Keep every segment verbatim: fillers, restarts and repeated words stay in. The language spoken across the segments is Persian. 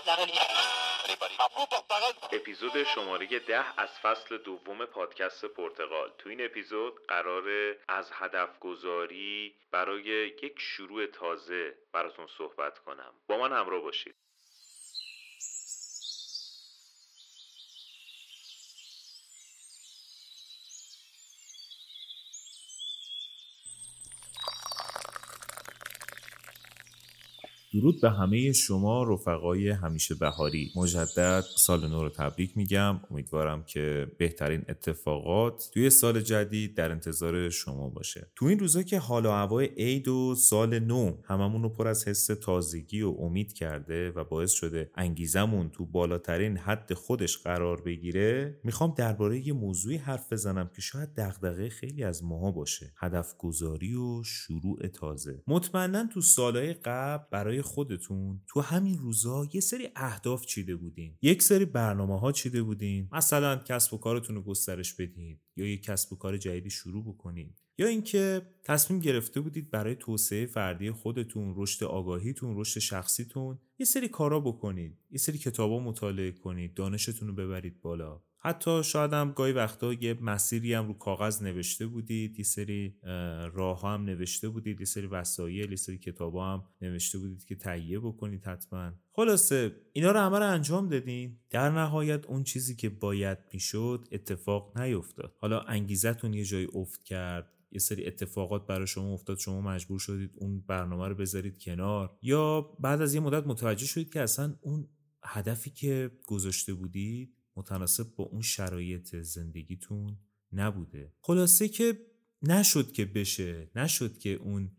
اپیزود شماره ده از فصل دوم پادکست پرتغال. تو این اپیزود قراره از هدف گذاری برای یک شروع تازه براتون صحبت کنم. با من همراه باشید. درود به همه شما رفقای همیشه بهاری. مجدد سال نو رو تبریک میگم. امیدوارم که بهترین اتفاقات توی سال جدید در انتظار شما باشه. تو این روزا که حال و هوای عید و سال نو هممون رو پر از حس تازگی و امید کرده و باعث شده انگیزمون تو بالاترین حد خودش قرار بگیره، میخوام درباره یه موضوعی حرف بزنم که شاید دغدغه خیلی از ماها باشه: هدف گذاری و شروع تازه. مطمئناً تو سالهای قبل برای خودتون تو همین روزا یه سری اهداف چیده بودین، یک سری برنامه ها چیده بودین، مثلا کسب و کارتون رو گسترش بدین یا یک کسب و کار جدیدی شروع بکنین، یا اینکه تصمیم گرفته بودید برای توسعه فردی خودتون، رشد آگاهیتون، رشد شخصیتون یه سری کارا بکنید، یه سری کتابا مطالعه کنید، دانشتون رو ببرید بالا. حتی شاید هم گاهی وقتا یه مسیری هم رو کاغذ نوشته بودید، یه سری راه هم نوشته بودید، یه سری وسایل، یه سری کتابا هم نوشته بودید که تهیه بکنید حتما. خلاصه اینا رو همه رو انجام دادین، در نهایت اون چیزی که باید میشد اتفاق نیفتاد. حالا انگیزتون یه جای افت کرد، یه سری اتفاقات برای شما افتاد، شما مجبور شدید اون برنامه رو بذارید کنار، یا بعد از یه مدت متوجه شدید که اصلا اون هدفی که گذاشته بودید متناسب با اون شرایط زندگیتون نبوده. خلاصه که نشد که بشه، نشد که اون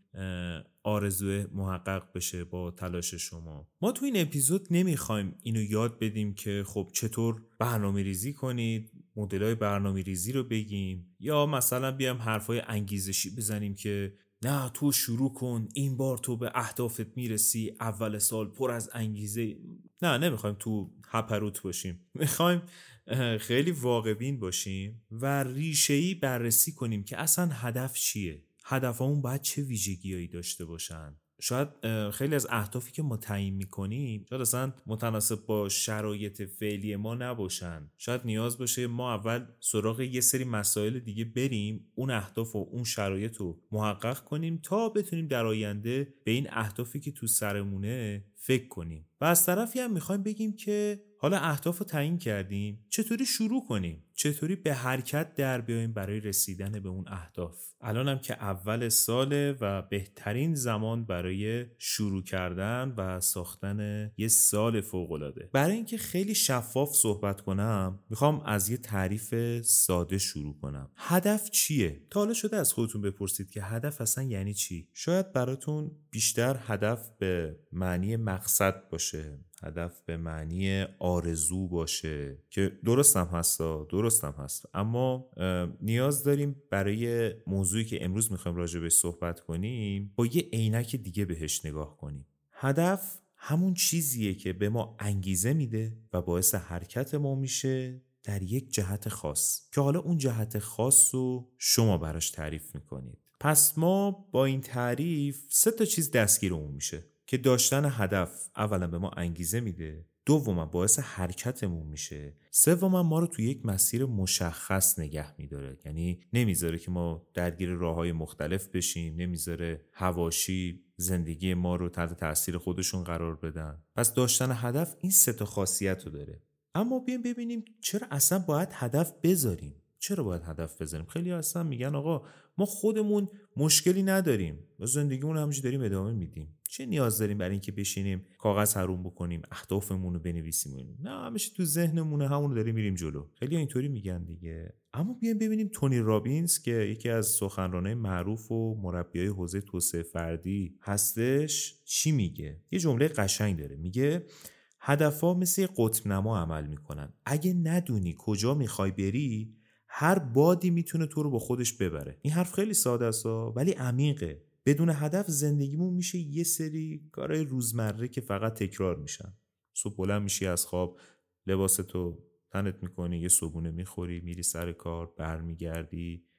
آرزوی محقق بشه با تلاش شما. ما تو این اپیزود نمیخوایم اینو یاد بدیم که خب چطور برنامه ریزی کنید، مدل‌های برنامه ریزی رو بگیم، یا مثلا بیام حرفای انگیزشی بزنیم که نه تو شروع کن، این بار تو به اهدافت میرسی، اول سال پر از انگیزه. نه، نمیخوایم تو هپروت باشیم. میخوایم خیلی واقع بین باشیم و ریشه‌ای بررسی کنیم که اصلا هدف چیه، هدفمون باید چه ویژگی‌هایی داشته باشن. شاید خیلی از اهدافی که ما تعیین میکنیم شاید اصلا متناسب با شرایط فعلی ما نباشن. شاید نیاز باشه ما اول سراغ یه سری مسائل دیگه بریم، اون اهداف و اون شرایط رو محقق کنیم تا بتونیم در آینده به این اهدافی که تو سرمونه فکر کنیم. و از طرفی هم میخوایم بگیم که حالا اهداف رو تعیین کردیم، چطوری شروع کنیم، چطوری به حرکت در بیاییم برای رسیدن به اون اهداف. الانم که اول ساله و بهترین زمان برای شروع کردن و ساختن یه سال فوق‌العاده. برای اینکه خیلی شفاف صحبت کنم میخوام از یه تعریف ساده شروع کنم. هدف چیه؟ تا حالا شده از خودتون بپرسید که هدف اصلا یعنی چی؟ شاید براتون بیشتر هدف به معنی مقصد باشه، هدف به معنی آرزو باشه، که درست هم هست، درست هم هست، اما نیاز داریم برای موضوعی که امروز میخوایم راجع بهش صحبت کنیم با یه عینک دیگه بهش نگاه کنیم. هدف همون چیزیه که به ما انگیزه میده و باعث حرکت ما میشه در یک جهت خاص، که حالا اون جهت خاص رو شما براش تعریف میکنید. پس ما با این تعریف سه تا چیز دستگیرمون میشه که داشتن هدف اولا به ما انگیزه میده، دوما باعث حرکتمون میشه، سوما ما رو توی یک مسیر مشخص نگه میداره، یعنی نمیذاره که ما درگیر راههای مختلف بشیم، نمیذاره حواشی زندگی ما رو تحت تاثیر خودشون قرار بدن. پس داشتن هدف این سه تا خاصیت رو داره. اما بیایم ببینیم چرا اصلا باید هدف بذاریم. چرا باید هدف بذاریم؟ خیلی اصلا میگن آقا ما خودمون مشکلی نداریم، ما زندگیمون همینجوری داریم ادامه میدیم، چه نیاز داریم برای اینکه بشینیم کاغذ حروم بکنیم اهدافمون رو بنویسیم؟ نه، همیشه تو ذهنمونه، همون رو داریم میریم جلو. خیلی اینطوری میگن دیگه. اما بیایم ببینیم تونی رابینز که یکی از سخنرانای معروف و مربیای حوزه توسعه فردی هستش چی میگه. یه جمله قشنگ داره، میگه هدف‌ها مثل قطب نما عمل میکنن. اگه ندونی کجا میخوای بری، هر بادی میتونه تو رو با خودش ببره. این حرف خیلی ساده است ولی عمیقه. بدون هدف زندگیمون میشه یه سری کارهای روزمره که فقط تکرار میشن. صبح بلند میشی از خواب، لباستو تنت میکنی، یه صبحونه میخوری، میری سر کار، برمیگردی،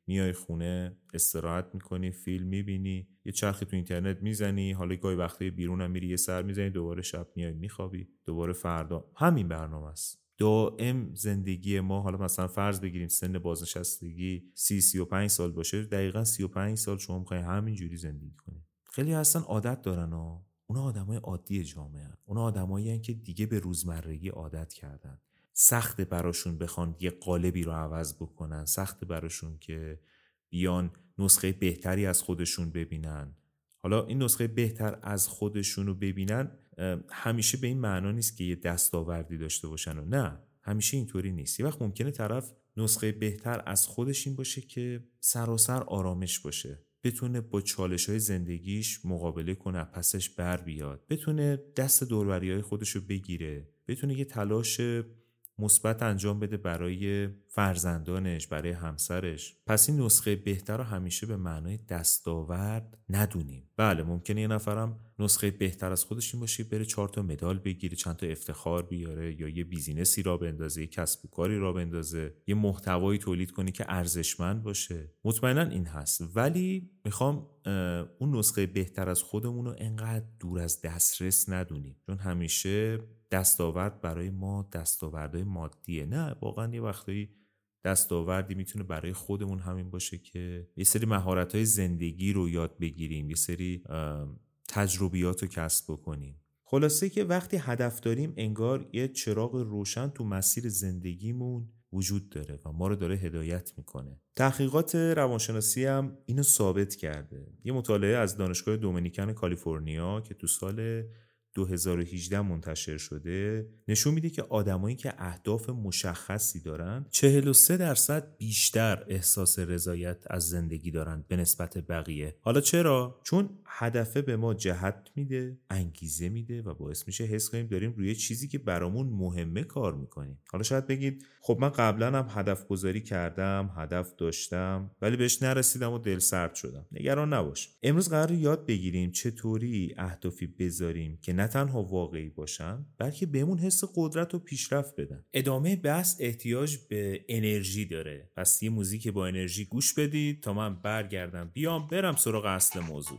میای خونه استراحت میکنی، فیلم میبینی، یه چرخی تو اینترنت میزنی، حالا گاهی وقتی بیرون هم میری یه سر میزنی، دوباره شب میای میخوابی، دوباره فردا همین برنامه است. دائم زندگی ما، حالا مثلا فرض بگیریم سن بازنشستگی سی سی و پنج سال باشه، دقیقاً سی و پنج سال شما میخوای همین جوری زندگی کنی. خیلی هستن عادت دارن ها، اونا آدمای عادی جامعه هن. اونا آدمایی هن که دیگه به روزمرگی عادت کردن. سخت براشون بخوان یه قالبی رو عوض بکنن، سخت براشون که بیان نسخه بهتری از خودشون ببینن. حالا این نسخه بهتر از خودشون رو ببینن همیشه به این معنا نیست که یه دستاوردی داشته باشن و نه، همیشه اینطوری نیست. یه وقت ممکنه طرف نسخه بهتر از خودش این باشه که سراسر آرامش باشه، بتونه با چالش‌های زندگیش مقابله کنه، پسش بر بیاد، بتونه دست دوروریای خودش رو بگیره، بتونه یه تلاش مثبت انجام بده برای فرزندانش، برای همسرش. پس این نسخه بهتر رو همیشه به معنای دستاورد ندونیم. بله ممکنه یه نفرم نسخه بهتر از خودش این باشه بره چهار تا مدال بگیره، چند تا افتخار بیاره، یا یه بیزینسی را بندازه، یه کسب و کاری را بندازه، یه محتوایی تولید کنه که ارزشمند باشه. مطمئنا این هست، ولی میخوام اون نسخه بهتر از خودمون رو انقدر دور از دسترس ندونیم، چون همیشه دستاورد برای ما دستاوردهای مادیه. نه، واقعا یه وقتایی دستاوردی میتونه برای خودمون همین باشه که یه سری مهارت‌های زندگی رو یاد بگیریم، یه سری تجربیات رو کسب بکنیم. خلاصه که وقتی هدف داریم انگار یه چراغ روشن تو مسیر زندگیمون وجود داره و ما رو داره هدایت میکنه. تحقیقات روانشناسی هم اینو ثابت کرده. یه مطالعه از دانشگاه دومینیکن کالیفرنیا که تو سال دو هزار و هجده منتشر شده نشون میده که آدمایی که اهداف مشخصی دارن چهل و سه درصد بیشتر احساس رضایت از زندگی دارن به نسبت بقیه. حالا چرا؟ چون هدفه به ما جهت میده، انگیزه میده و باعث میشه حس کنیم داریم روی چیزی که برامون مهمه کار میکنیم. حالا شاید بگید خب من قبلا هم هدف گذاری کردم، هدف داشتم ولی بهش نرسیدم و دل سرد شدم. نگران نباش. امروز قراره یاد بگیریم چطوری اهدافی بذاریم که نه تنها واقعی باشن بلکه بهمون حس قدرت و پیشرفت بدن. ادامه بحث احتیاج به انرژی داره، پس یه موزیک با انرژی گوش بدید تا من برگردم بیام برم سراغ اصل موضوع.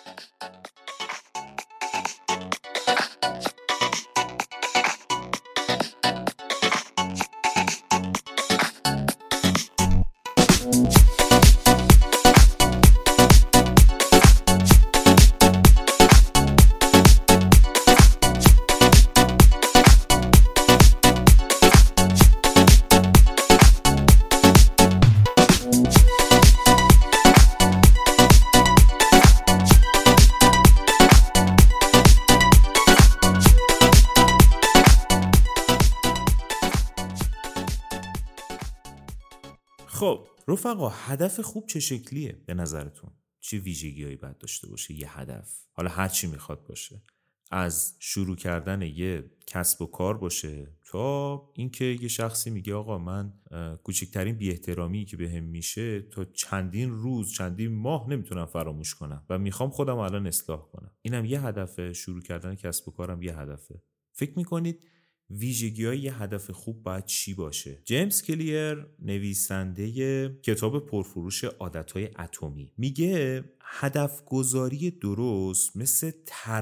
خب رفقا، هدف خوب چه شکلیه به نظرتون؟ چه ویژگی‌هایی باید داشته باشه یه هدف؟ حالا هر چی میخواد باشه، از شروع کردن یه کسب و کار باشه تا اینکه یه شخصی میگه آقا من کوچکترین بی‌احترامی که بهم میشه تا چندین روز چندین ماه نمیتونم فراموش کنم و میخوام خودم الان اصلاح کنم. اینم یه هدفه، شروع کردن کسب و کارم یه هدفه. فکر میکنید ویژگی‌های یه هدف خوب باید چی باشه؟ جیمز کلیر نویسنده کتاب پرفروش عادت‌های اتمی میگه هدف گذاری درست مثل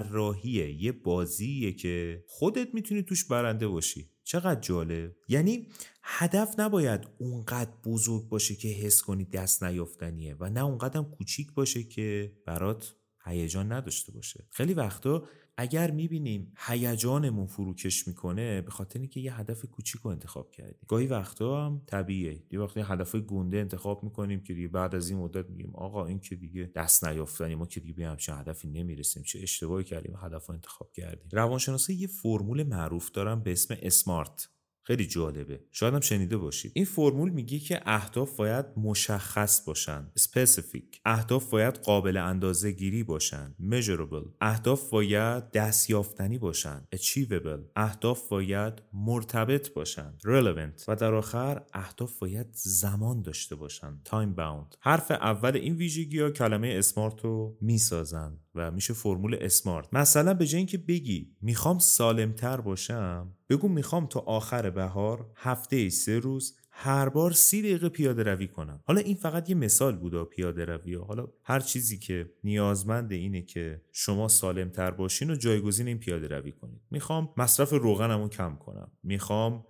طراحیه یه بازیه که خودت میتونی توش برنده باشی. چقدر جالب. یعنی هدف نباید اونقدر بزرگ باشه که حس کنی دست نیافتنیه و نه اونقدر هم کوچیک باشه که برات هیجان نداشته باشه. خیلی وقتا اگر میبینیم هیجانمون فروکش میکنه به خاطر اینکه یه هدف کوچیک رو انتخاب کردیم. گاهی وقتا هم طبیعیه یه وقتی هدف گنده انتخاب میکنیم که دیگه بعد از این مدت میگیم آقا این که دیگه دست نیافتنی، ما که دیگه به همچین هدفی نمیرسیم، چه اشتباهی کردیم هدف رو انتخاب کردیم. روانشناسا یه فرمول معروف دارن به اسم اسمارت، خیلی جالبه، شاید هم شنیده باشید. این فرمول میگه که اهداف باید مشخص باشن، specific. اهداف باید قابل اندازه گیری باشن، measurable. اهداف باید دستیافتنی باشن، achievable. اهداف باید مرتبط باشن، relevant. و در آخر اهداف باید زمان داشته باشن، time bound. حرف اول این ویژگی‌ها کلمه اسمارت رو میسازن و میشه فرمول اسمارت. مثلا به جای اینکه بگی میخوام سالمتر باشم، بگو میخوام تا آخر بهار هفته سه روز هر بار سی دقیقه پیاده روی کنم. حالا این فقط یه مثال بوده، پیاده روی. حالا هر چیزی که نیازمند اینه که شما سالمتر باشین و جایگزین این پیاده روی کنید. میخوام مصرف روغنمو کم کنم، میخوام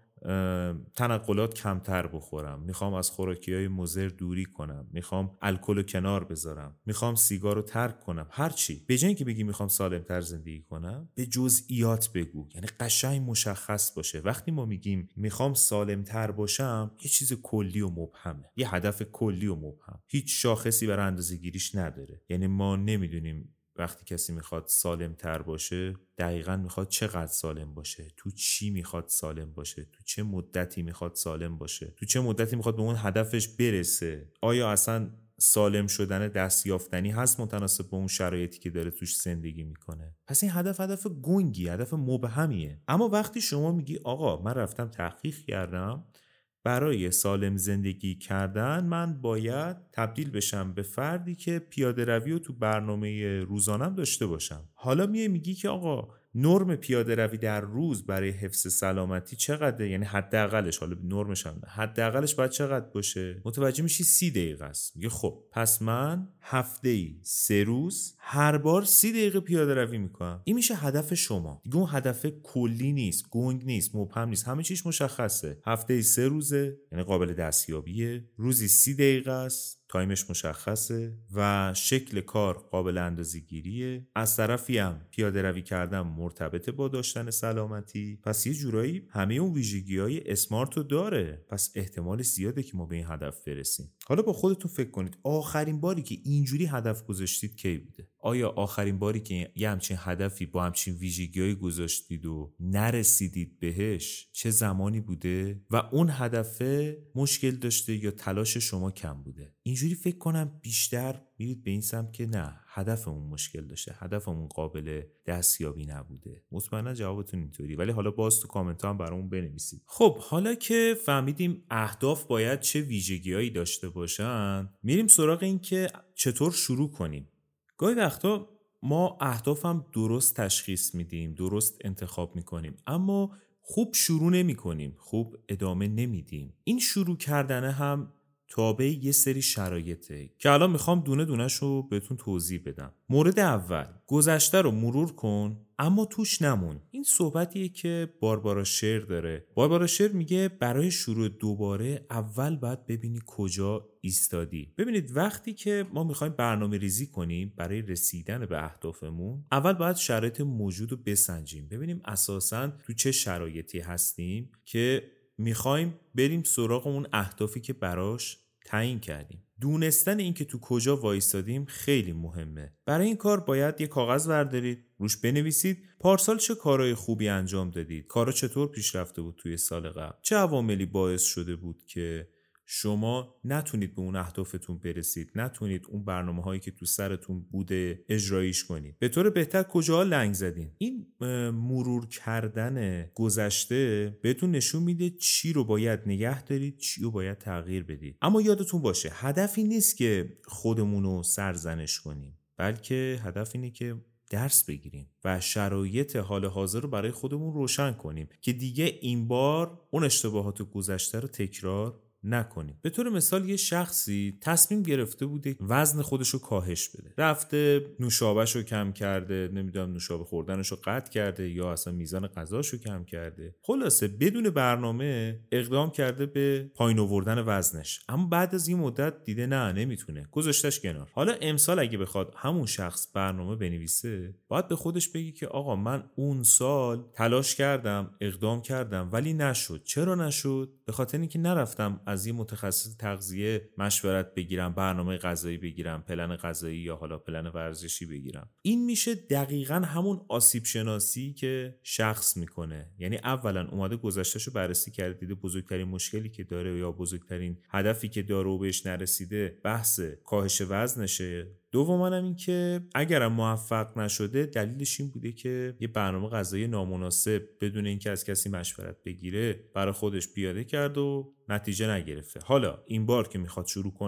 تنقلات کمتر بخورم، میخوام از خوراکی‌های مضر دوری کنم، میخوام الکل رو کنار بذارم، میخوام سیگار رو ترک کنم، هر چی. به جای اینکه بگی میخوام سالمتر زندگی کنم، به جزئیات بگو، یعنی قشنگ مشخص باشه. وقتی ما میگیم میخوام سالمتر باشم، یه چیز کلی و مبهمه، یه هدف کلی و مبهم، هیچ شاخصی برای اندازه‌گیریش نداره. یعنی ما نمیدونیم وقتی کسی میخواد سالم تر باشه دقیقاً میخواد چقدر سالم باشه، تو چی میخواد سالم باشه، تو چه مدتی میخواد سالم باشه، تو چه مدتی میخواد به اون هدفش برسه. آیا اصلا سالم شدن دستیافتنی هست متناسب با اون شرایطی که داره توش زندگی میکنه؟ پس این هدف هدف گنگی، هدف مبهمیه. اما وقتی شما میگی آقا من رفتم تحقیق کردم، برای سالم زندگی کردن من باید تبدیل بشم به فردی که پیاده روی رو تو برنامه روزانم داشته باشم. حالا میای میگی که آقا نرم پیاده روی در روز برای حفظ سلامتی چقدره؟ یعنی حداقلش، حالا نرمش هم حداقلش باید چقدر باشه؟ متوجه میشی سی دقیقه است. میگه خب پس من هفته‌ای سه روز هر بار سی دقیقه پیاده روی میکنم. این میشه هدف شما دیگه. اون هدف کلی نیست، گنگ نیست، مبهم نیست، همه چیش مشخصه. هفته‌ای سه روزه، یعنی قابل دستیابیه. روزی سی دقیقه است، تایمش مشخصه و شکل کار قابل اندازه‌گیریه. از طرفی هم پیاده روی کردن مرتبط با داشتن سلامتی. پس یه جورایی همه اون ویژگی‌های اسمارت رو داره. پس احتمال زیاده که ما به این هدف برسیم. حالا با خودتون فکر کنید آخرین باری که اینجوری هدف گذاشتید کی بوده؟ آیا آخرین باری که یه همچین هدفی با همچین ویژگی‌هایی گذاشتید و نرسیدید بهش چه زمانی بوده و اون هدف مشکل داشته یا تلاش شما کم بوده؟ اینجوری فکر کنم بیشتر میرید به این سمت که نه، هدفمون مشکل داشته، هدفمون قابل دستیابی نبوده. مطمئنا جوابتون اینطوری، ولی حالا باز تو کامنت ها هم برامون بنویسید. خب حالا که فهمیدیم اهداف باید چه ویژگی‌هایی داشته باشن، میریم سراغ این که چطور شروع کنیم. گاهی وقتا ما اهداف هم درست تشخیص میدیم، درست انتخاب میکنیم، اما خوب شروع نمی کنیم، خوب ادامه نمیدیم. این شروع کردنه هم تابع یه سری شرایطه که الان میخوام دونه دونش رو بهتون توضیح بدم. مورد اول، گذشته رو مرور کن اما توش نمون. این صحبتیه که باربارا شر داره. باربارا شر میگه برای شروع دوباره اول باید ببینی کجا ایستادی. ببینید وقتی که ما میخوایم برنامه ریزی کنیم برای رسیدن به اهدافمون، اول باید شرایط موجود رو بسنجیم، ببینیم اساساً تو چه شرایطی هستیم که میخوایم بریم سراغ اون اهدافی که براش تعیین کردیم. دونستن این که تو کجا وایستادیم خیلی مهمه. برای این کار باید یه کاغذ بردارید، روش بنویسید پارسال چه کارهای خوبی انجام دادید، کارا چطور پیش رفته بود توی سال قبل، چه عواملی باعث شده بود که شما نتونید به اون اهدافتون برسید، نتونید اون برنامه هایی که تو سرتون بوده اجرایش کنید، به طور بهتر کجاها لنگ زدین. این مرور کردن گذشته بهتون نشون میده چی رو باید نگه دارید، چی رو باید تغییر بدید. اما یادتون باشه هدفی نیست که خودمون رو سرزنش کنیم، بلکه هدف اینه که درس بگیریم و شرایط حال حاضر رو برای خودمون روشن کنیم که دیگه این بار اون اشتباهات گذشته رو تکرار نکنیم. به طور مثال یه شخصی تصمیم گرفته بوده وزن خودش رو کاهش بده، رفته نوشابه‌ش رو کم کرده، نمیدونم نوشابه خوردنش رو قطع کرده یا اصلا میزان غذاش رو کم کرده، خلاصه بدون برنامه اقدام کرده به پایین آوردن وزنش. اما بعد از این مدت دیده نه نمیتونه، گذاشتش کنار. حالا امسال اگه بخواد همون شخص برنامه بنویسه، باید به خودش بگی که آقا من اون سال تلاش کردم، اقدام کردم ولی نشد. چرا نشد؟ به خاطر اینکه نرفتم از این متخصص تغذیه مشورت بگیرم، برنامه غذایی بگیرم، پلن غذایی یا حالا پلن ورزشی بگیرم. این میشه دقیقاً همون آسیب شناسی که شخص میکنه. یعنی اولا اومده گذشتهشو بررسی کرده، دیده بزرگترین مشکلی که داره یا بزرگترین هدفی که داره و بهش نرسیده بحث کاهش وزنشه. دوم هم این که اگرم موفق نشده دلیلش این بوده که یه برنامه غذایی نامناسب بدون اینکه از کسی مشورت بگیره برای خودش پیاده کرد و نتیجه نگرفته. حالا این بار که میخواد شروع کنه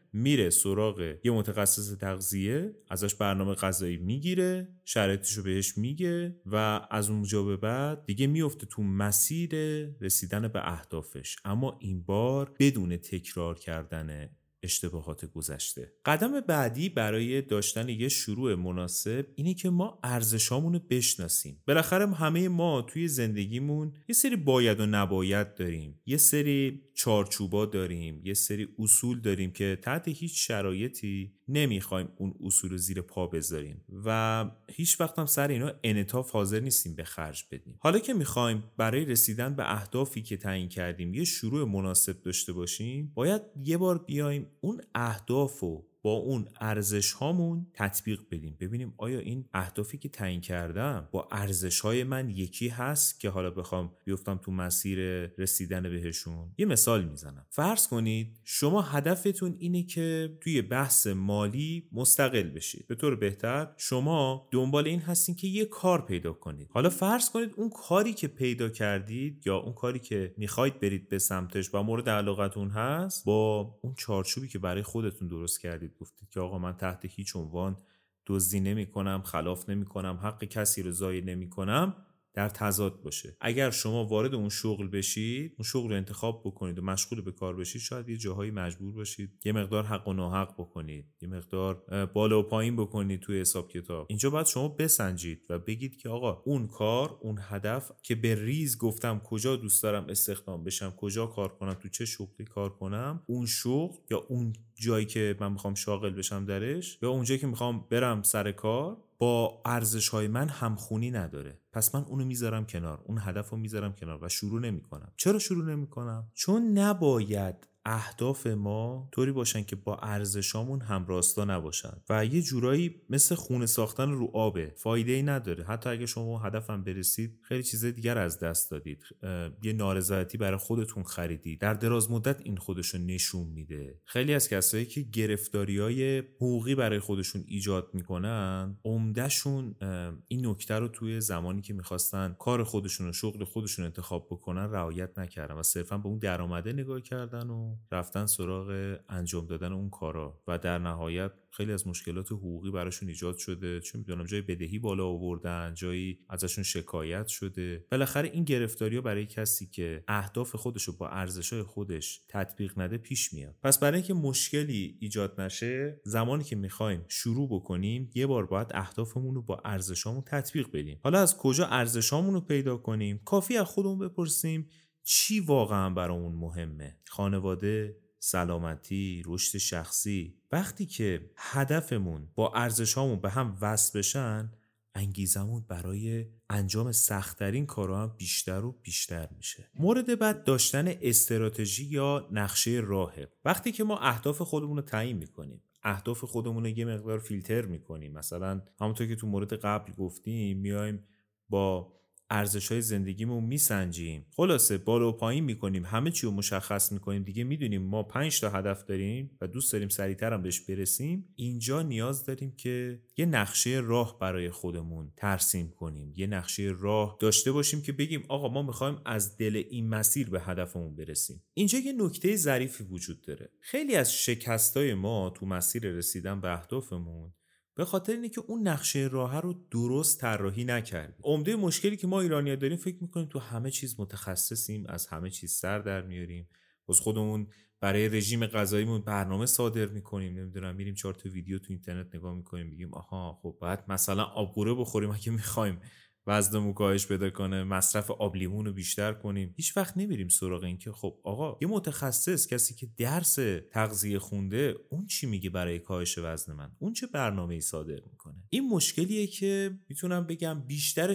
میره سراغ یه متخصص تغذیه، ازش برنامه غذایی میگیره، شرایطشو بهش میگه و از اونجا به بعد دیگه میفته تو مسیر رسیدن به اهدافش، اما این بار بدون تکرار کردن اشتباهات گذشته. قدم بعدی برای داشتن یه شروع مناسب اینه که ما ارزشامون رو بشناسیم. بالاخره همه ما توی زندگیمون یه سری باید و نباید داریم، یه سری چارچوبا داریم، یه سری اصول داریم که تحت هیچ شرایطی نمیخوایم اون اصول رو زیر پا بذاریم و هیچ وقت هم سر اینا انعطاف حاضر نیستیم به خرج بدیم. حالا که میخوایم برای رسیدن به اهدافی که تعیین کردیم یه شروع مناسب داشته باشیم، باید یه بار بیایم اون اهدافو با اون ارزش هامون تطبیق بدیم، ببینیم آیا این اهدافی که تعیین کردم با ارزش های من یکی هست که حالا بخوام بیفتم تو مسیر رسیدن بهشون. یه مثال میزنم. فرض کنید شما هدفتون اینه که توی بحث مالی مستقل بشید. به طور بهتر شما دنبال این هستین که یه کار پیدا کنید. حالا فرض کنید اون کاری که پیدا کردید یا اون کاری که میخواید برید به سمتش و مورد علاقتون هست با اون چارچوبی که برای خودتون درست کردید گفتید که آقا من تحت هیچ عنوان دزدی نمی کنم، خلاف نمی کنم، حق کسی رو ضایع نمی کنم، در تضاد باشه. اگر شما وارد اون شغل بشید، اون شغل رو انتخاب بکنید و مشغول به کار بشید، شاید یه جاهایی مجبور باشید یه مقدار حق و ناحق بکنید، یه مقدار بالا و پایین بکنید توی حساب کتاب. اینجا باید شما بسنجید و بگید که آقا اون کار، اون هدف که به ریز گفتم کجا دوست دارم استخدام بشم، کجا کار کنم، تو چه شغلی کار کنم، اون شغل یا اون جایی که من میخوام شاغل بشم درش یا اون جایی که میخوام برم سر کار با ارزش‌های من همخونی نداره. پس من اونو میذارم کنار، اون هدفو میذارم کنار و شروع نمی‌کنم. چرا شروع نمی‌کنم؟ چون نباید اهداف ما طوری باشن که با ارزشامون هم راستا نباشن و یه جورایی مثل خونه ساختن رو آبه، فایده‌ای نداره. حتی اگه شما هدفم برسید خیلی چیزای دیگر از دست دادید، یه نارضایتی برای خودتون خریدید، در دراز مدت این خودشو نشون میده. خیلی از کسایی که گرفتاریای حقوقی برای خودشون ایجاد میکنن، عمدهشون این نکته رو توی زمانی که میخواستن کار خودشون و شغل خودشون انتخاب بکنن رعایت نکردن و صرفا به اون درآمده نگاه کردن و رفتن سراغ انجام دادن اون کارا و در نهایت خیلی از مشکلات حقوقی براشون ایجاد شده. چون میدونم جای بدهی بالا آوردن، جایی ازشون شکایت شده. بالاخره این گرفتاری‌ها برای کسی که اهداف خودشو با ارزش‌های خودش تطبیق نده پیش میاد. پس برای اینکه مشکلی ایجاد نشه، زمانی که میخوایم شروع بکنیم یه بار باید اهدافمون رو با ارزشامون تطبیق بدیم. حالا از کجا ارزشامون رو پیدا کنیم؟ کافی از خودمون بپرسیم چی واقعا برامون مهمه؟ خانواده، سلامتی، رشد شخصی. وقتی که هدفمون با ارزشامون به هم وصل بشن، انگیزمون برای انجام سخت‌ترین کارها هم بیشتر و بیشتر میشه. مورد بعد داشتن استراتژی یا نقشه راهه. وقتی که ما اهداف خودمون رو تعیین میکنیم، اهداف خودمون رو یه مقدار فیلتر میکنیم، مثلا همونطور که تو مورد قبل گفتیم میایم با ارزش‌های زندگیمون میسنجیم، خلاصه بالا و پایین میکنیم، همه چی رو مشخص میکنیم، دیگه میدونیم ما پنج تا هدف داریم و دوست داریم سریعتر هم بهش برسیم. اینجا نیاز داریم که یه نقشه راه برای خودمون ترسیم کنیم، یه نقشه راه داشته باشیم که بگیم آقا ما میخوایم از دل این مسیر به هدفمون برسیم. اینجا یه نکته ظریفی وجود داره. خیلی از شکستای ما تو مسیر رسیدن به اهدافمون به خاطر اینه که اون نقشه راه رو درست طراحی نکردیم. عمده مشکلی که ما ایرانی‌ها داریم فکر می‌کنیم تو همه چیز متخصصیم، از همه چیز سر در میاریم، واسه خودمون برای رژیم غذاییمون برنامه صادر می‌کنیم، نمیدونم میریم چهار تا ویدیو تو اینترنت نگاه می‌کنیم میگیم آها خب باید مثلا آبقوره بخوریم اگه می‌خوایم وزنمون کاهش پیدا کنه، مصرف آب لیمون رو بیشتر کنیم. هیچ وقت نمیریم سراغ این که خب آقا یه متخصص، کسی که درس تغذیه خونده، اون چی میگه برای کاهش وزن من، اون چه برنامه‌ای صادر میکنه. این مشکلیه که میتونم بگم بیشتر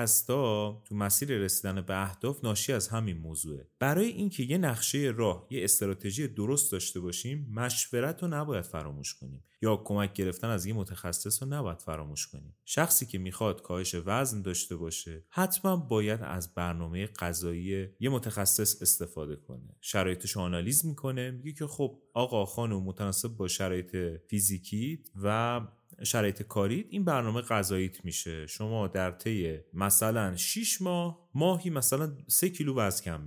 شکستا تو مسیر رسیدن به اهداف ناشی از همین موضوعه. برای اینکه یه نقشه راه، یه استراتژی درست داشته باشیم، مشورت رو نباید فراموش کنیم یا کمک گرفتن از یه متخصص رو نباید فراموش کنیم. شخصی که میخواد کاهش وزن داشته باشه حتما باید از برنامه غذایی یه متخصص استفاده کنه. شرایطش آنالیز میکنه، میگه که خب آقا خانم متناسب با شرایط فیزیکی و شرایط کاریت این برنامه غذاییت میشه. شما در طی مثلا شش ماه ماهی مثلا سه کیلو وزن کم میکنی.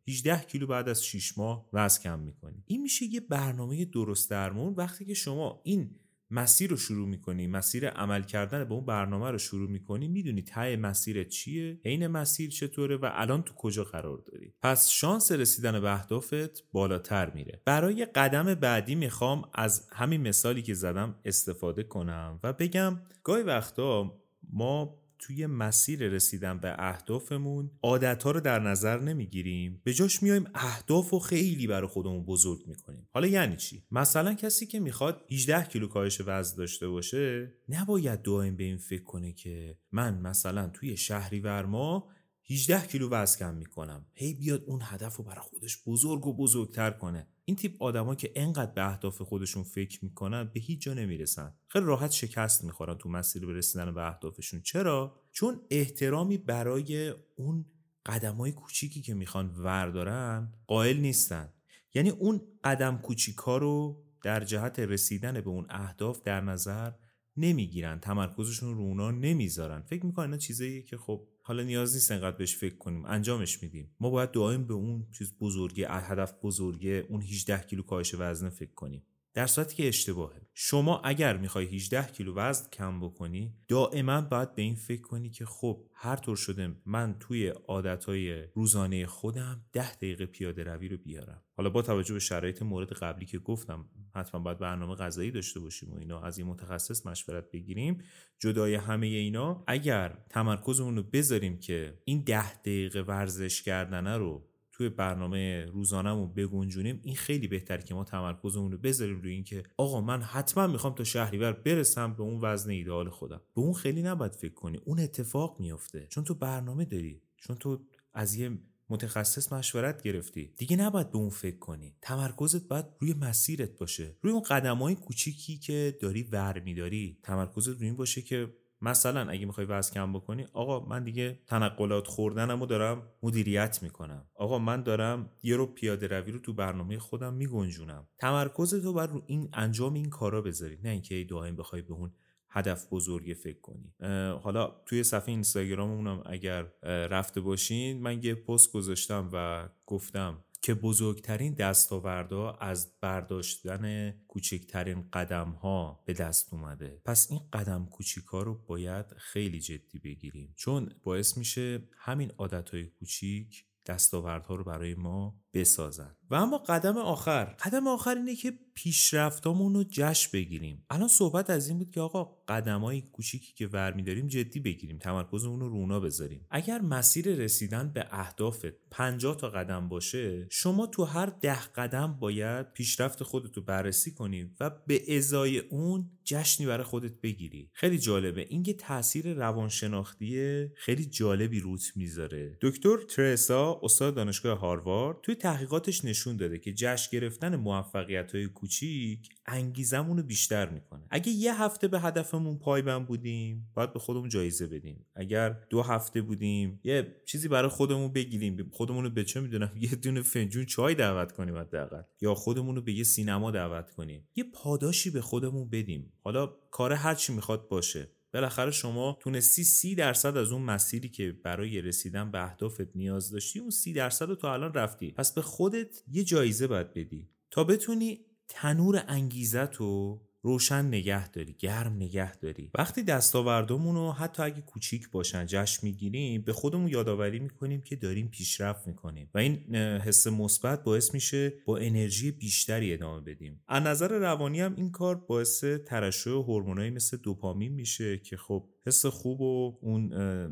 هجده کیلو بعد از شش ماه وزن کم میکنی. این میشه یه برنامه درست درمون. وقتی که شما این مسیر رو شروع میکنی، مسیر عمل کردن به اون برنامه رو شروع میکنی، میدونی ته مسیر چیه، عین مسیر چطوره و الان تو کجا قرار داری. پس شانس رسیدن به اهدافت بالاتر میره. برای قدم بعدی میخوام از همین مثالی که زدم استفاده کنم و بگم گاهی وقتا ما توی مسیر رسیدن به اهدافمون عادت‌ها رو در نظر نمیگیریم، به جاش میایم اهداف رو خیلی برای خودمون بزرگ میکنیم. حالا یعنی چی؟ مثلا کسی که میخواد هجده کیلو کاهش وزن داشته باشه نباید دائم به این فکر کنه که من مثلا توی شهریور ماه هجده کیلو وزن کم میکنم، هی بیاد اون هدف رو برای خودش بزرگ و بزرگتر کنه. این تیپ آدما که انقدر به اهداف خودشون فکر میکنن به هیچ جا نمیرسن، خیلی راحت شکست میخورن تو مسیر به رسیدن به اهدافشون. چرا؟ چون احترامی برای اون قدمای کوچیکی که میخوان وردارن قائل نیستن. یعنی اون قدم کوچیکا رو در جهت رسیدن به اون اهداف در نظر نمیگیرن، تمرکزشون رو اونا نمیذارن. فکر میکنن اینا چیزاییه که خب حالا نیاز نیست انقدر بهش فکر کنیم، انجامش میدیم. ما باید دائم به اون چیز بزرگی، هدف بزرگی، اون هجده کیلو کاهش وزن فکر کنیم، در صورتی که اشتباهه. شما اگر میخوای هجده کیلو وزن کم بکنی دائما باید به این فکر کنی که خب هر طور شده من توی عادتهای روزانه خودم ده دقیقه پیاده روی رو بیارم. حالا با توجه به شرایط مورد قبلی که گفتم حتما باید برنامه غذایی داشته باشیم و اینا، از این متخصص مشورت بگیریم. جدای همه اینا اگر تمرکزمون رو بذاریم که این ده دقیقه ورزش کردن رو توی برنامه روزانه‌مون بگنجونیم، این خیلی بهتره که ما تمرکزمون رو بذاریم روی این که آقا من حتما میخوام تا شهریور برسم به اون وزن ایدئال خودم. به اون خیلی نباید فکر کنی، اون اتفاق میفته چون تو برنامه داری، چون تو از یه متخصص مشورت گرفتی. دیگه نباید به اون فکر کنی، تمرکزت باید روی مسیرت باشه، روی اون قدم‌های کوچیکی که داری ور می‌داری. تمرکزت روی این باشه که مثلا اگه میخوای وزن کم بکنی، آقا من دیگه تنقلات خوردنمو دارم مدیریت میکنم، آقا من دارم یه رو پیاده روی رو تو برنامه خودم میگنجونم. تمرکزت رو بر رو این انجام این کارا بذاری، نه اینکه دائم بخوای به اون هدف بزرگ فکر کنی. حالا توی صفحه اینستاگراممونم اگر رفته باشین من یه پست گذاشتم و گفتم که بزرگترین دستاوردها از برداشتن کوچکترین قدم‌ها به دست اومده. پس این قدم کوچیکا رو باید خیلی جدی بگیریم، چون باعث میشه همین عادتهای کوچیک دستاوردها رو برای ما بسازن. و اما قدم آخر، قدم آخر اینه که پیشرفتامون رو جشن بگیریم. الان صحبت از این بود که آقا قدمای کوچیکی که ور می‌داریم جدی بگیریم، تمرکزمون رو رونا بذاریم. اگر مسیر رسیدن به اهدافت پنجاه تا قدم باشه، شما تو هر ده قدم باید پیشرفت خودت رو بررسی کنی و به ازای اون جشنی برای خودت بگیری. خیلی جالبه، این یه تاثیر روانشناختی خیلی جالبی روت میذاره. دکتر ترسا، استاد دانشگاه هاروارد، توی تحقیقاتش نشون داده که جشن گرفتن موفقیت‌های کوچیک انگیزمون رو بیشتر میکنه. اگه یه هفته به هدفمون پایبند بودیم، باید به خودمون جایزه بدیم. اگر دو هفته بودیم، یه چیزی برای خودمون بگیریم، خودمون رو به چه میدونم یه دونه فنجون چای دعوت کنیم حداقل، یا خودمون رو به یه سینما دعوت کنیم، یه پاداشی به خودمون بدیم. حالا کار هر چی میخواد باشه، بالاخره شما تونستی سی درصد از اون مسیری که برای رسیدن به اهدافت نیاز داشتی، اون سی درصد رو تا الان رفتی. پس به خودت یه جایزه باید بدی تا بتونی تنور انگیزت رو روشن نگه داری، گرم نگه داری. وقتی دستاوردامون رو حتی اگه کوچیک باشن جشن میگیریم، به خودمون یادآوری میکنیم که داریم پیشرفت میکنیم و این حس مثبت باعث میشه با انرژی بیشتری ادامه بدیم. از نظر روانی هم این کار باعث ترشح هورمونایی مثل دوپامین میشه که خب حس خوب و اون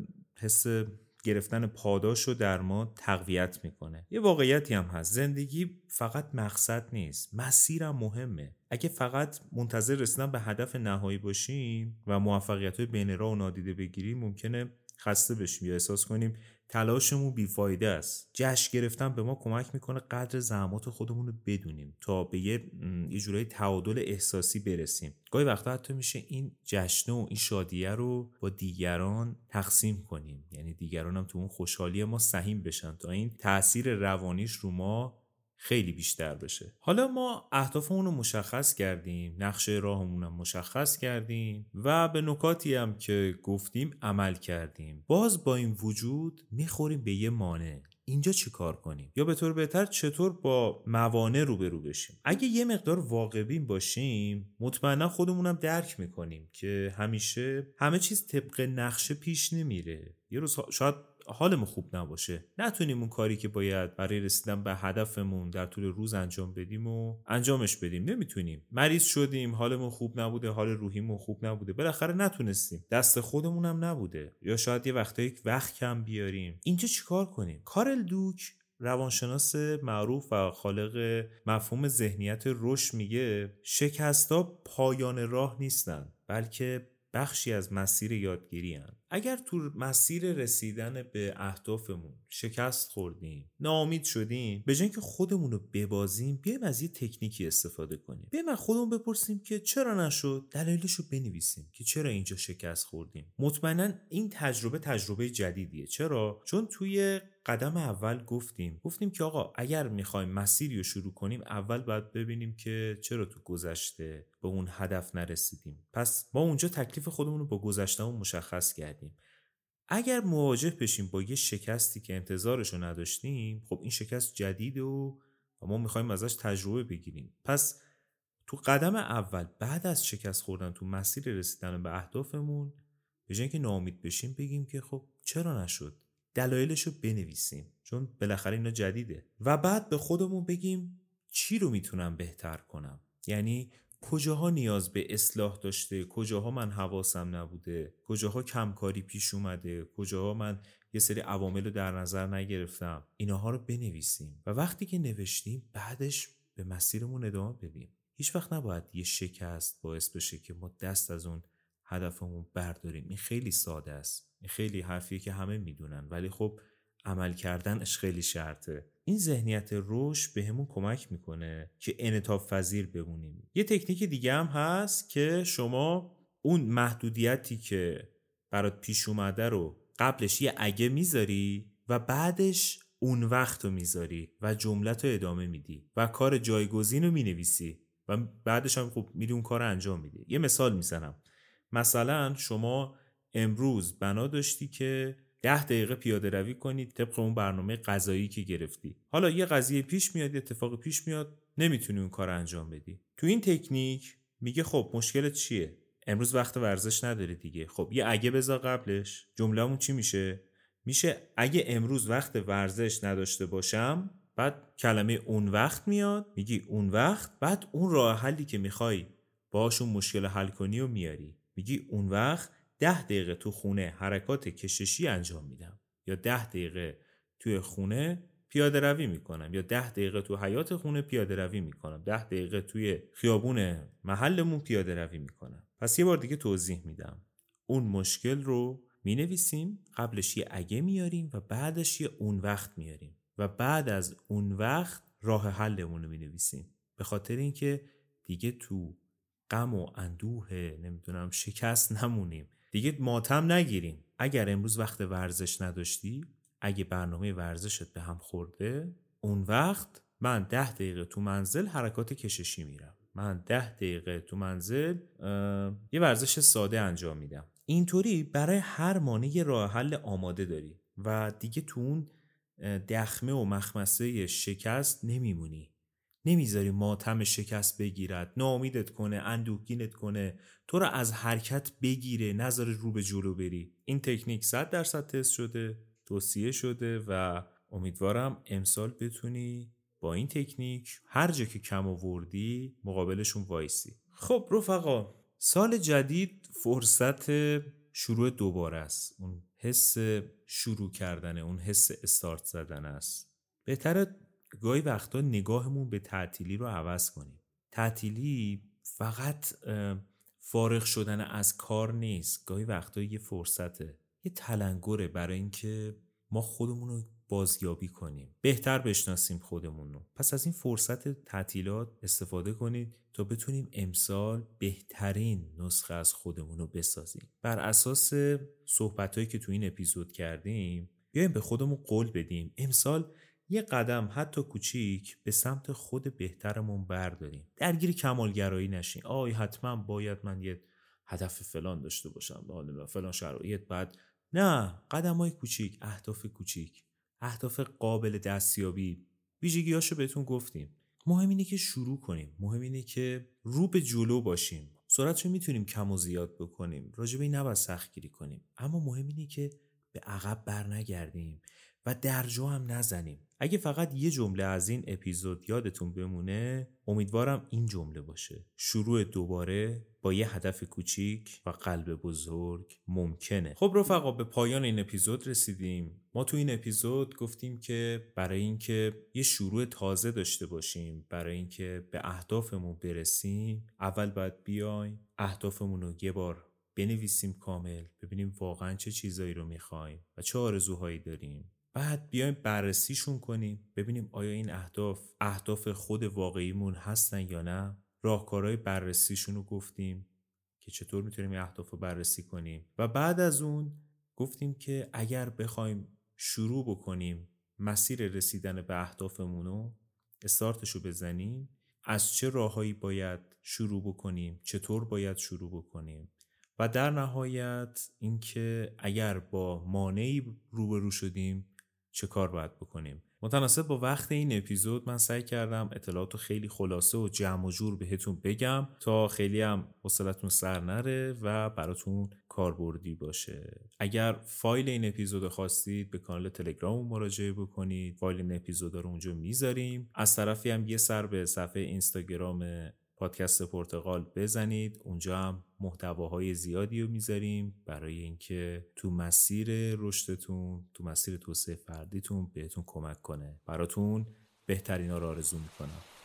حس گرفتن پاداش رو در ما تقویت میکنه. یه واقعیتی هم هست، زندگی فقط مقصد نیست، مسیرم مهمه. اگه فقط منتظر رسیدن به هدف نهایی باشیم و موفقیت‌های بین راه و نادیده بگیریم، ممکنه خسته بشیم یا احساس کنیم تلاشمون بیفایده است. جشن گرفتن به ما کمک میکنه قدر زحمات خودمون رو بدونیم تا به یه یه جورایی تعادل احساسی برسیم. گاهی وقتا حتی میشه این جشن و این شادیه رو با دیگران تقسیم کنیم، یعنی دیگران هم تو اون خوشحالی ما سهیم بشن تا این تأثیر روانیش رو ما خیلی بیشتر بشه. حالا ما اهدافمون رو مشخص کردیم، نقشه راهمون رو مشخص کردیم و به نکاتی هم که گفتیم عمل کردیم. باز با این وجود میخوریم به یه مانع. اینجا چی کار کنیم؟ یا به طور بهتر چطور با موانع روبرو بشیم؟ اگه یه مقدار واقع بین باشیم مطمئنا خودمونم درک میکنیم که همیشه همه چیز طبق نقشه پیش نمیره. یه روز شاید حالمون خوب نباشه، نتونیم اون کاری که باید برای رسیدن به هدفمون در طول روز انجام بدیم و انجامش بدیم. نمیتونیم. مریض شدیم، حالمون خوب نبوده، حال روحیمون خوب نبوده، بالاخره نتونستیم، دست خودمونم نبوده، یا شاید یه وقتایی وقت کم بیاریم. اینجا چیکار کنیم؟ کارل دوک، روانشناس معروف و خالق مفهوم ذهنیت رشد، میگه شکست‌ها پایان راه نیستن، بلکه بخشی از مسیر یادگیری هن. اگر تو مسیر رسیدن به اهدافمون شکست خوردیم، ناامید شدیم، به جای اینکه خودمون رو ببازیم، بیایم از یه تکنیکی استفاده کنیم. بیایم از خودمون بپرسیم که چرا نشد، دلایلش رو بنویسیم که چرا اینجا شکست خوردیم. مطمئنا این تجربه تجربه جدیدیه. چرا؟ چون توی قدم اول گفتیم گفتیم که آقا اگر میخوایم مسیری رو شروع کنیم، اول باید ببینیم که چرا تو گذشته به اون هدف نرسیدیم. پس ما اونجا تکلیف خودمون رو با گذشتهمون مشخص کردیم. اگر مواجه بشیم با یه شکستی که انتظارش رو نداشتیم، خب این شکست جدیده و ما میخوایم ازش تجربه بگیریم. پس تو قدم اول بعد از شکست خوردن تو مسیر رسیدن به اهدافمون، به جای اینکه ناامید بشیم بگیم که خب چرا نشد، دلایلشو بنویسیم، چون بالاخره اینا جدیده. و بعد به خودمون بگیم چی رو میتونم بهتر کنم، یعنی کجاها نیاز به اصلاح داشته، کجاها من حواسم نبوده، کجاها کمکاری پیش اومده، کجاها من یه سری عوامل رو در نظر نگرفتم. ایناها رو بنویسیم و وقتی که نوشتیم بعدش به مسیرمون ادامه بدیم. هیچ وقت نباید یه شکست باعث بشه که ما دست از اون هدفمون برداریم. این خیلی ساده است، این خیلی حرفیه که همه میدونن، ولی خب عمل کردنش خیلی شرطه. این ذهنیت رشد بهمون کمک میکنه که انعطاف پذیر بمونیم. یه تکنیک دیگه هم هست که شما اون محدودیتی که برات پیش اومده رو قبلش یه اگه میذاری و بعدش اون وقت رو میذاری و جملت رو ادامه میدی و کار جایگزین رو مینویسی و بعدش هم خب میری اون کار رو انجام میدی. یه مثال میزنم. مثلا شما امروز بنا داشتی که ده دقیقه پیاده روی کنید طبق اون برنامه غذایی که گرفتی. حالا یه قضیه پیش میاد، یه اتفاق پیش میاد، نمیتونی اون کار انجام بدی. تو این تکنیک میگه خب مشکلت چیه؟ امروز وقت ورزش نداری دیگه. خب یه اگه بذار قبلش. جمله‌مون چی میشه؟ میشه اگه امروز وقت ورزش نداشته باشم، بعد کلمه اون وقت میاد، میگی اون وقت، بعد اون راه حلی که میخوای باهاشون مشکل حل کنی و میاری. میگی اون وقت ده دقیقه تو خونه حرکات کششی انجام میدم، یا ده دقیقه توی خونه پیاده روی میکنم، یا ده دقیقه تو حیاط خونه پیاده روی میکنم، ده دقیقه توی خیابون محلمون پیاده روی میکنم. پس یه بار دیگه توضیح میدم. اون مشکل رو مینویسیم، قبلش یه اگه میاریم و بعدش یه اون وقت میاریم و بعد از اون وقت راه حلمون رو مینویسیم، به خاطر اینکه دیگه تو غم و اندوه نمیدونم شکست نمونیم، دیگه ماتم نگیریم. اگر امروز وقت ورزش نداشتی، اگه برنامه ورزشت به هم خورده، اون وقت من ده دقیقه تو منزل حرکات کششی میرم، من ده دقیقه تو منزل یه ورزش ساده انجام میدم. اینطوری برای هر مانع راه حل آماده داری و دیگه تو اون دخمه و مخمسه شکست نمیمونی. نمیذاری ماتم شکست بگیرد، ناامیدت کنه، اندوهگینت کنه، تو رو از حرکت بگیره، نذاره رو به جلو بری. این تکنیک صد درصد تست شده، توصیه شده و امیدوارم امسال بتونی با این تکنیک هر جا که کم آوردی مقابلشون وایسی. خب رفقا، سال جدید فرصت شروع دوباره است. اون حس شروع کردن، اون حس استارت زدن است. بهتره گاهی وقتا نگاهمون به تعطیلی رو عوض کنیم. تعطیلی فقط فارغ شدن از کار نیست، گاهی وقتا یه فرصته، یه تلنگره برای اینکه ما خودمون رو بازیابی کنیم، بهتر بشناسیم خودمون رو. پس از این فرصت تعطیلات استفاده کنید تا بتونیم امسال بهترین نسخه از خودمون رو بسازیم. بر اساس صحبتایی که تو این اپیزود کردیم، بیایم به خودمون قول بدیم امسال یه قدم حتی کوچیک به سمت خود بهترمون برداریم. درگیر کمالگرایی نشین. آی حتما باید من یه هدف فلان داشته باشم، حالا فلان شرایط بعد. نه، قدمای کوچیک، اهداف کوچیک. اهداف قابل دستیابی، ویژگیاشو بهتون گفتیم. مهم اینه که شروع کنیم، مهم اینه که رو به جلو باشیم. سرعتشو میتونیم کم و زیاد بکنیم، راجع به این نباید سختگیری کنیم، اما مهم اینه که به عقب بر نگردیم و درجا هم نزنیم. اگه فقط یه جمله از این اپیزود یادتون بمونه، امیدوارم این جمله باشه: شروع دوباره با یه هدف کوچیک و قلب بزرگ ممکنه. خب رفقا، به پایان این اپیزود رسیدیم. ما تو این اپیزود گفتیم که برای اینکه یه شروع تازه داشته باشیم، برای اینکه به اهدافمون برسیم، اول باید بیایم اهدافمون رو یه بار بنویسیم کامل، ببینیم واقعا چه چیزایی رو میخوایم و چه آرزوهایی داریم. بعد بیایم بررسیشون کنیم، ببینیم آیا این اهداف اهداف خود واقعیمون هستن یا نه. راهکارهای بررسیشون رو گفتیم که چطور میتونیم این اهداف رو بررسی کنیم. و بعد از اون گفتیم که اگر بخوایم شروع بکنیم مسیر رسیدن به اهدافمون رو، استارتش رو بزنیم، از چه راههایی باید شروع بکنیم، چطور باید شروع بکنیم. و در نهایت اینکه اگر با مانعی روبرو شدیم چه کار باید بکنیم. متناسب با وقت این اپیزود من سعی کردم اطلاعاتو خیلی خلاصه و جمع و جور بهتون بگم تا خیلی هم حوصلتون سر نره و براتون کاربردی باشه. اگر فایل این اپیزود خواستید به کانال تلگرام مراجعه بکنید، فایل این اپیزودا رو اونجا میذاریم. از طرفی هم یه سر به صفحه اینستاگرام پادکست پرتغال بزنید، اونجا هم محتواهای زیادی رو میذاریم برای اینکه تو مسیر رشدتون، تو مسیر توسعه فردیتون بهتون کمک کنه. براتون بهترینا رو آرزو میکنم.